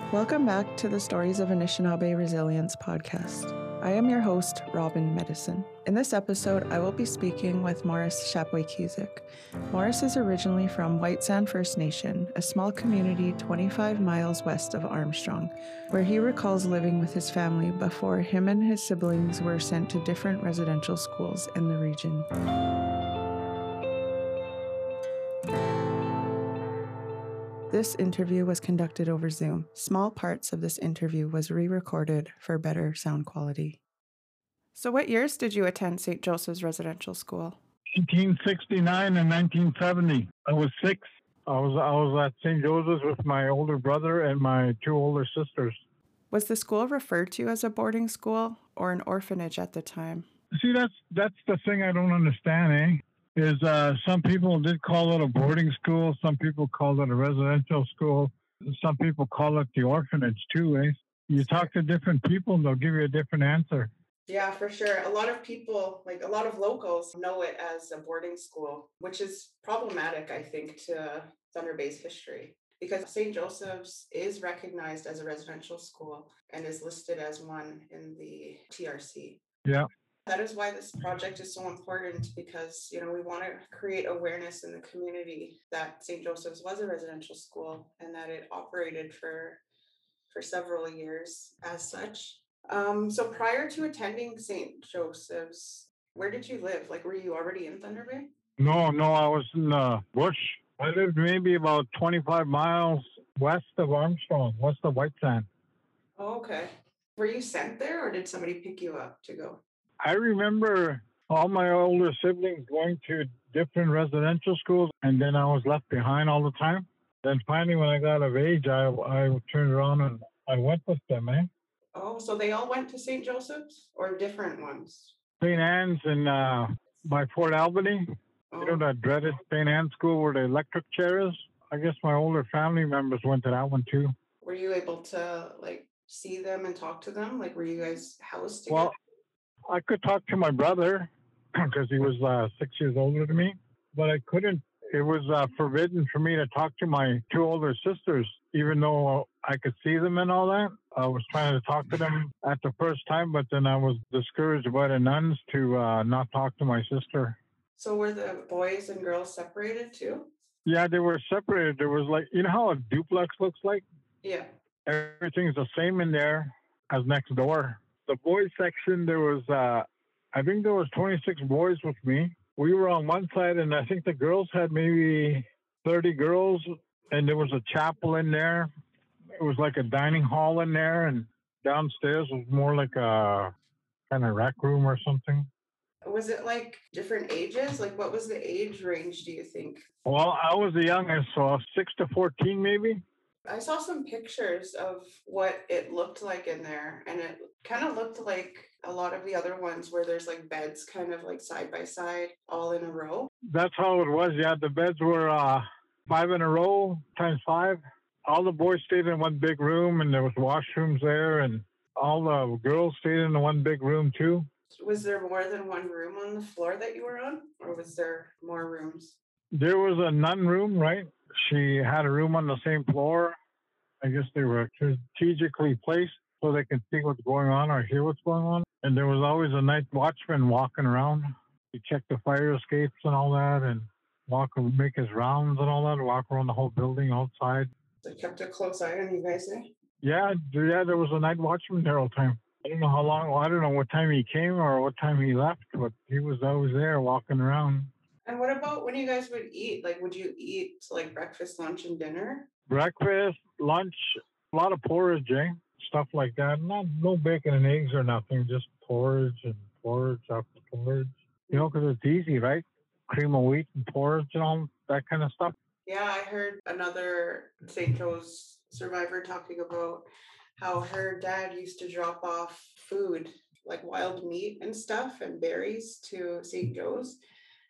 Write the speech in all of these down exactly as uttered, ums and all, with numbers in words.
Welcome back to the Stories of Anishinaabe Resilience podcast. I am your host, Robin Medicine. In this episode, I will be speaking with Morris Chapway-Cusick. Morris is originally from White Sand First Nation, a small community twenty-five miles west of Armstrong, where he recalls living with his family before him and his siblings were sent to different residential schools in the region. This interview was conducted over Zoom. Small parts of this interview was re-recorded for better sound quality. So what years did you attend Saint Joseph's Residential School? nineteen sixty-nine and nineteen seventy. I was six. I was I was at Saint Joseph's with my older brother and my two older sisters. Was the school referred to as a boarding school or an orphanage at the time? See, that's that's the thing I don't understand, eh? Is uh, some people did call it a boarding school. Some people called it a residential school. Some people call it the orphanage too, eh? You talk to different people and they'll give you a different answer. Yeah, for sure. A lot of people, like a lot of locals, know it as a boarding school, which is problematic, I think, to Thunder Bay's history. Because Saint Joseph's is recognized as a residential school and is listed as one in the T R C. Yeah. That is why this project is so important, because, you know, we want to create awareness in the community that Saint Joseph's was a residential school and that it operated for for several years as such. Um, so prior to attending Saint Joseph's, where did you live? Like, were you already in Thunder Bay? No, no, I was in the bush. I lived maybe about twenty-five miles west of Armstrong, west of White Sand. Oh, okay. Were you sent there or did somebody pick you up to go? I remember all my older siblings going to different residential schools, and then I was left behind all the time. Then finally, when I got of age, I, I turned around and I went with them, eh? Oh, so they all went to Saint Joseph's or different ones? Saint Anne's in uh, by Fort Albany. Oh. You know that dreaded Saint Anne's school where the electric chair is? I guess my older family members went to that one too. Were you able to, like, see them and talk to them? Like, were you guys housed together? Well, I could talk to my brother because he was uh, six years older than me, but I couldn't. It was uh, forbidden for me to talk to my two older sisters, even though I could see them and all that. I was trying to talk to them at the first time, but then I was discouraged by the nuns to uh, not talk to my sister. So were the boys and girls separated too? Yeah, they were separated. There was like, you know how a duplex looks like? Yeah. Everything's the same in there as next door. The boys section, there was, uh, I think there was twenty-six boys with me. We were on one side, and I think the girls had maybe thirty girls, and there was a chapel in there. It was like a dining hall in there, and downstairs was more like a kind of rec room or something. Was it like different ages? Like, what was the age range, do you think? Well, I was the youngest, so six to fourteen maybe. I saw some pictures of what it looked like in there, and it kind of looked like a lot of the other ones where there's like beds kind of like side by side, all in a row. That's how it was, yeah. The beds were uh, five in a row, times five. All the boys stayed in one big room, and there was washrooms there, and all the girls stayed in one big room too. Was there more than one room on the floor that you were on, or was there more rooms? There was a nun room, right? She had a room on the same floor. I guess they were strategically placed so they can see what's going on or hear what's going on. And there was always a night watchman walking around. He checked the fire escapes and all that, and walk, make his rounds and all that, walk around the whole building outside. So kept a close eye on you guys there? Yeah, yeah, there was a night watchman there all the time. I don't know how long, well, I don't know what time he came or what time he left, but he was always there walking around. And what about when you guys would eat? Like, would you eat like breakfast, lunch, and dinner? Breakfast, lunch, a lot of porridge, eh? Stuff like that. Not no bacon and eggs or nothing, just porridge and porridge after porridge. You know, because it's easy, right? Cream of wheat and porridge and all that kind of stuff. Yeah, I heard another Saint Joe's survivor talking about how her dad used to drop off food, like wild meat and stuff and berries to Saint Joe's.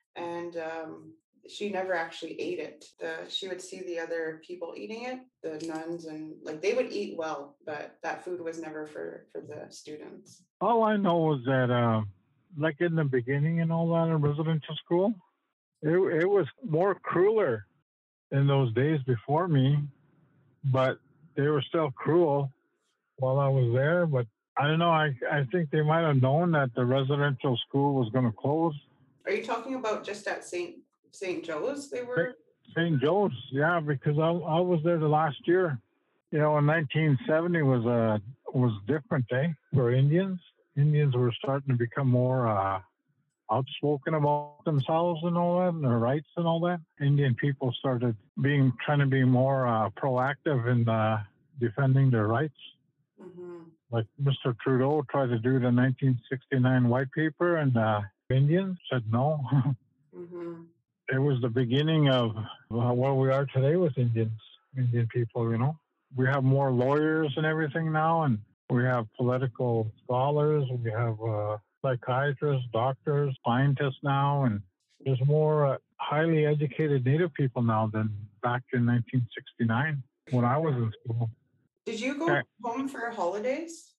And um, she never actually ate it. The, she would see the other people eating it, the nuns, and like they would eat well, but that food was never for, for the students. All I know was that, uh, like in the beginning and all that in residential school, it, it was more crueler in those days before me, but they were still cruel while I was there, but I don't know. I, I think they might have known that the residential school was going to close. Are you talking about just at Saint Saint Joe's? They were. Saint Joe's, yeah, because I, I was there the last year. You know, in nineteen seventy was a was different, eh, for Indians. Indians were starting to become more uh, outspoken about themselves and all that, and their rights and all that. Indian people started being trying to be more uh, proactive in uh, defending their rights. Mm-hmm. Like Mister Trudeau tried to do the nineteen sixty-nine white paper, and uh, Indians said no. Mm-hmm. It was the beginning of uh, where we are today with Indians, Indian people, you know. We have more lawyers and everything now, and we have political scholars, we have uh, psychiatrists, doctors, scientists now, and there's more uh, highly educated Native people now than back in nineteen sixty-nine when I was in school. Did you go Okay. home for holidays?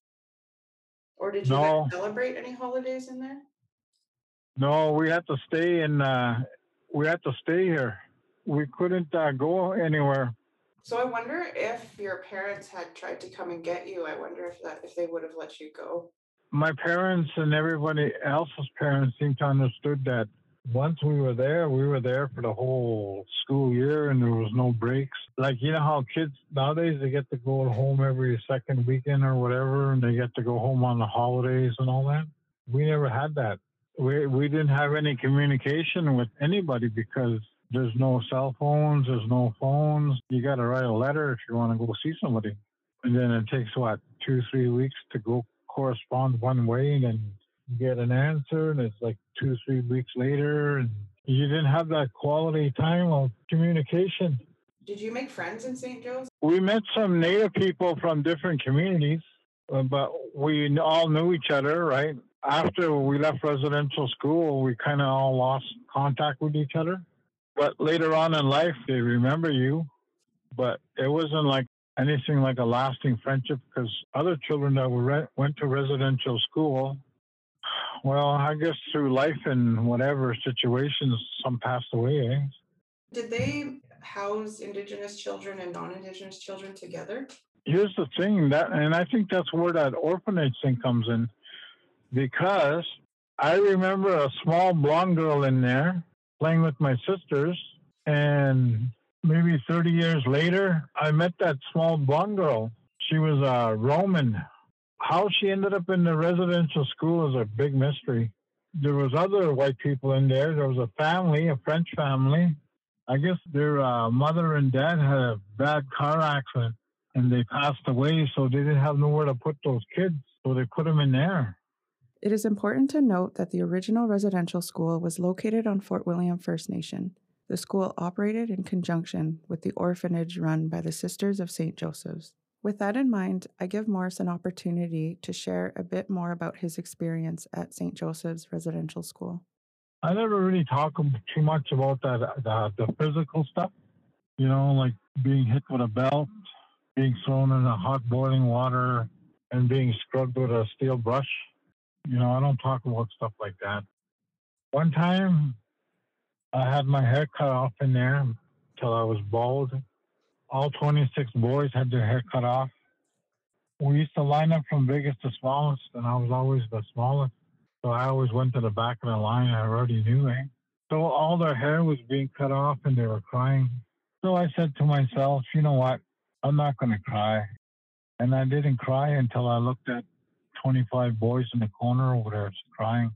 Or did you No. guys celebrate any holidays in there? No, we had to stay in, uh, we had to stay here. We couldn't uh, go anywhere. So I wonder if your parents had tried to come and get you. I wonder if that if they would have let you go. My parents and everybody else's parents seemed to understood that once we were there, we were there for the whole school year and there was no breaks. Like, you know how kids nowadays, they get to go home every second weekend or whatever, and they get to go home on the holidays and all that. We never had that. We, we didn't have any communication with anybody because there's no cell phones, there's no phones. You got to write a letter if you want to go see somebody. And then it takes, what, two, three weeks to go correspond one way, and then you get an answer, and it's like two, three weeks later, and you didn't have that quality time of communication. Did you make friends in Saint Joe's? We met some Native people from different communities, uh, but we all knew each other, right? After we left residential school, we kind of all lost contact with each other. But later on in life, they remember you. But it wasn't like anything like a lasting friendship because other children that were re- went to residential school, well, I guess through life and whatever situations, some passed away. Eh? Did they house Indigenous children and non-Indigenous children together? Here's the thing, that, and I think that's where that orphanage thing comes in, because I remember a small blonde girl in there playing with my sisters, and maybe thirty years later, I met that small blonde girl. She was a Roman. How she ended up in the residential school is a big mystery. There was other white people in there. There was a family, a French family. I guess their uh, mother and dad had a bad car accident, and they passed away, so they didn't have nowhere to put those kids, so they put them in there. It is important to note that the original residential school was located on Fort William First Nation. The school operated in conjunction with the orphanage run by the Sisters of Saint Joseph's. With that in mind, I give Morris an opportunity to share a bit more about his experience at Saint Joseph's Residential School. I never really talk too much about that, the, the physical stuff, you know, like being hit with a belt, being thrown in a hot boiling water, and being scrubbed with a steel brush. You know, I don't talk about stuff like that. One time, I had my hair cut off in there till I was bald. All twenty-six boys had their hair cut off. We used to line up from biggest to smallest, and I was always the smallest. So I always went to the back of the line. I already knew, eh? So all their hair was being cut off, and they were crying. So I said to myself, you know what? I'm not going to cry. And I didn't cry until I looked at twenty-five boys in the corner over there crying.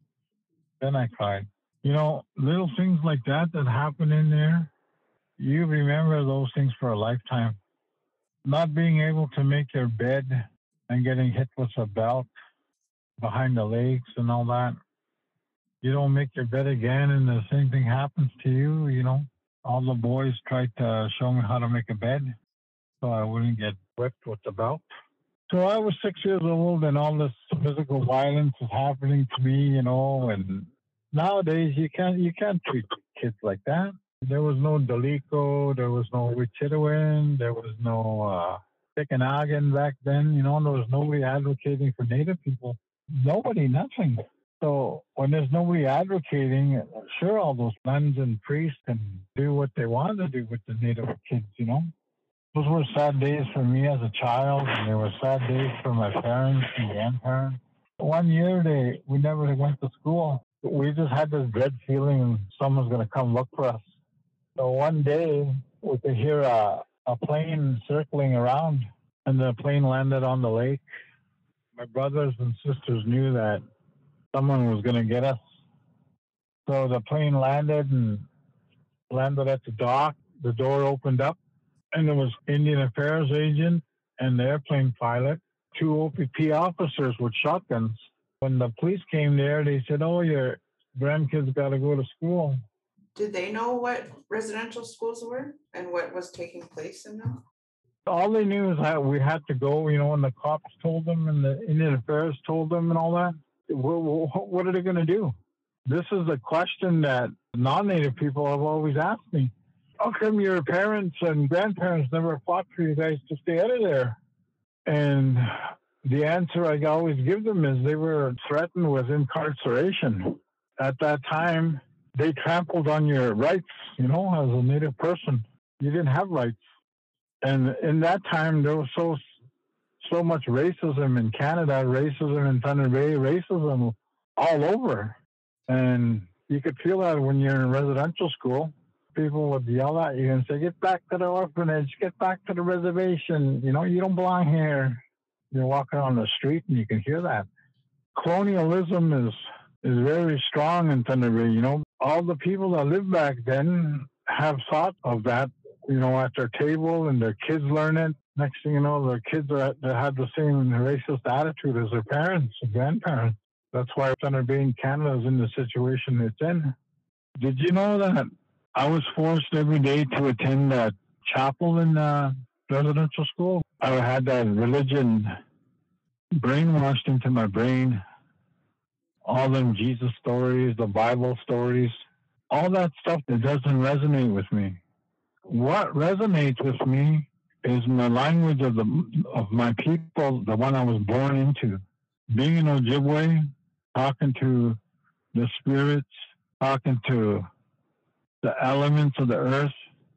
Then I cried. You know, little things like that that happen in there, you remember those things for a lifetime. Not being able to make your bed and getting hit with a belt behind the legs and all that. You don't make your bed again and the same thing happens to you, you know. All the boys tried to show me how to make a bed so I wouldn't get whipped with the belt. So I was six years old and all this physical violence is happening to me, you know, and nowadays you can't you can't treat kids like that. There was no Dalico, there was no Wichitawan, there was no uh, Tikanagan back then, you know, there was nobody advocating for Native people. Nobody, nothing. So when there's nobody advocating, sure, all those nuns and priests can do what they want to do with the Native kids, you know. Those were sad days for me as a child, and they were sad days for my parents and grandparents. One year, they we never went to school. We just had this dread feeling someone's going to come look for us. So one day, we could hear a, a plane circling around, and the plane landed on the lake. My brothers and sisters knew that someone was going to get us. So the plane landed and landed at the dock. The door opened up, and there was Indian Affairs agent and the airplane pilot, two O P P officers with shotguns. When the police came there, they said, "Oh, your grandkids got to go to school." Did they know what residential schools were and what was taking place in them? All they knew is that we had to go, you know, and the cops told them and the Indian Affairs told them and all that. What, what are they going to do? This is a question that non-Native people have always asked me. How come your parents and grandparents never fought for you guys to stay out of there? And the answer I always give them is they were threatened with incarceration. At that time, they trampled on your rights, you know, as a Native person. You didn't have rights. And in that time, there was so so much racism in Canada, racism in Thunder Bay, racism all over. And you could feel that when you're in residential school. People would yell at you and say, "Get back to the orphanage, get back to the reservation. You know, you don't belong here." You're walking on the street and you can hear that. Colonialism is, is very strong in Thunder Bay. You know, all the people that lived back then have thought of that, you know, at their table, and their kids learn it. Next thing you know, their kids are they have the same racist attitude as their parents and grandparents. That's why Thunder Bay in Canada is in the situation it's in. Did you know that I was forced every day to attend a chapel in uh, residential school? I had that religion brainwashed into my brain. All them Jesus stories, the Bible stories, all that stuff that doesn't resonate with me. What resonates with me is my language of the of my people, the one I was born into. Being an Ojibwe, talking to the spirits, talking to the elements of the earth.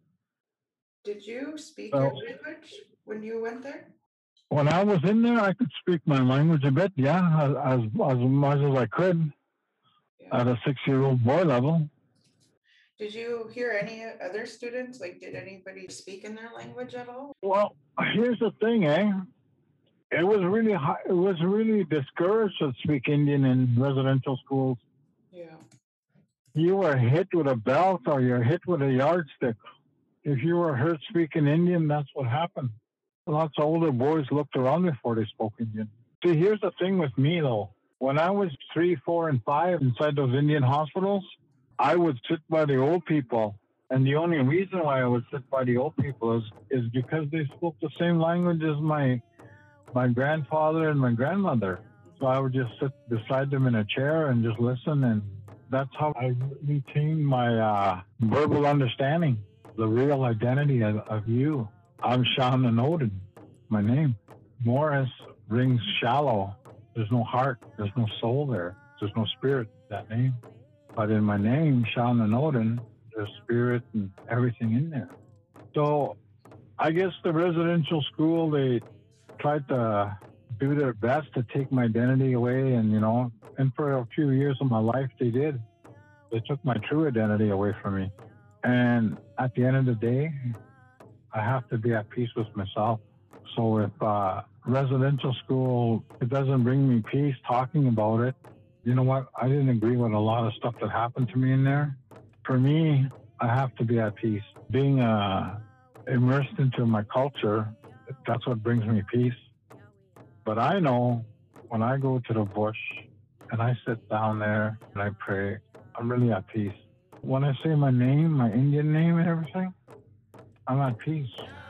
Did you speak So, your language when you went there? when I was in there, I could speak my language a bit, yeah, as as, as much as I could Yeah. at a six-year-old boy level. Did you hear any other students? Like, did anybody speak in their language at all? Well, here's the thing, eh? It was really high, it was really discouraged to speak Indian in residential schools. Yeah. You were hit with a belt or you're hit with a yardstick. If you were heard speaking Indian, that's what happened. Lots of older boys looked around before they spoke Indian. See, here's the thing with me, though. When I was three, four, and five inside those Indian hospitals, I would sit by the old people. And the only reason why I would sit by the old people is, is because they spoke the same language as my my grandfather and my grandmother. So I would just sit beside them in a chair and just listen. And that's how I retained my uh, verbal understanding, the real identity of, of you. I'm Sean Odin, my name. Morris rings shallow. There's no heart. There's no soul there. There's no spirit in that name. But in my name, Sean Odin, there's spirit and everything in there. So I guess the residential school, they tried to do their best to take my identity away. And, you know, and for a few years of my life, they did. They took my true identity away from me. And at the end of the day, I have to be at peace with myself. So if uh, residential school, it doesn't bring me peace talking about it, you know what? I didn't agree with a lot of stuff that happened to me in there. For me, I have to be at peace. Being uh, immersed into my culture, that's what brings me peace. But I know when I go to the bush and I sit down there and I pray, I'm really at peace. When I say my name, my Indian name and everything, I'm at peace.